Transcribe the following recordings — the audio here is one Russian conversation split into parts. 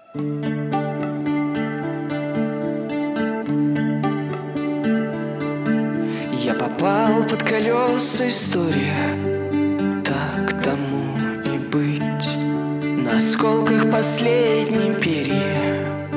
Я попал под колеса истории, так тому и быть. На осколках последней империи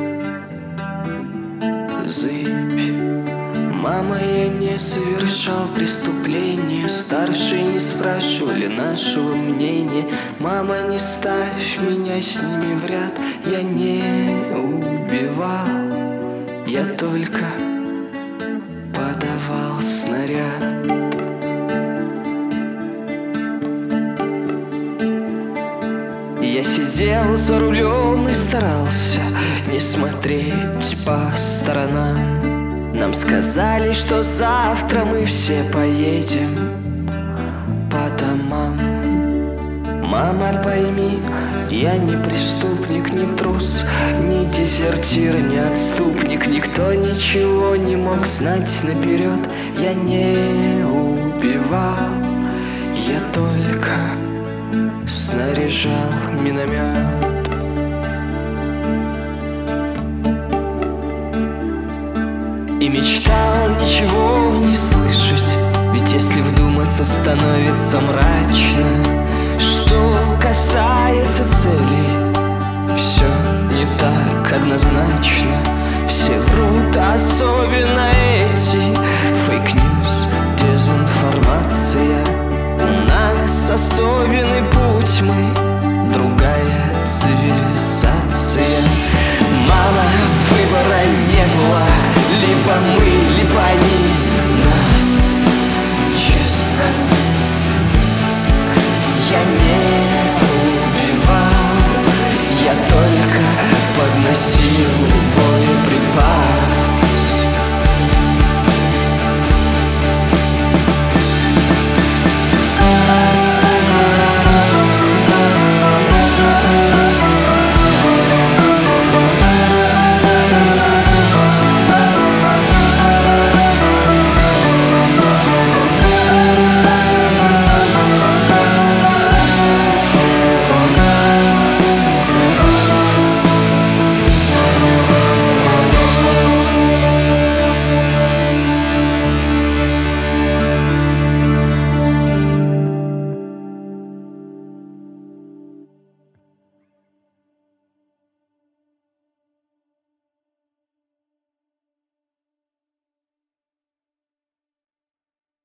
зыбь. Мама, я не совершал преступления. Старшие не спрашивали нашего мнения. Мама, не ставь меня с ними в ряд. Я не убивал, я только подавал снаряд. Я сидел за рулем и старался не смотреть по сторонам. Нам сказали, что завтра мы все поедем по домам. Мама, пойми, я не преступник, не трус, не дезертир, не отступник. Никто ничего не мог знать наперед. Я не убивал, я только снаряжал миномет. И мечтал ничего не слышать, ведь если вдуматься, становится мрачно. Что касается целей, все не так однозначно. Все врут, особенно эти фейк-ньюс, дезинформация. У нас особенный путь, мы другая цивилизация. Мама, выбора не было, либо мы, либо они нас, честно. Я не убивал, я только подносил боеприпас.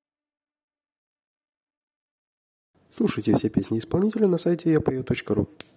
Слушайте все песни исполнителя на сайте yapою.ru.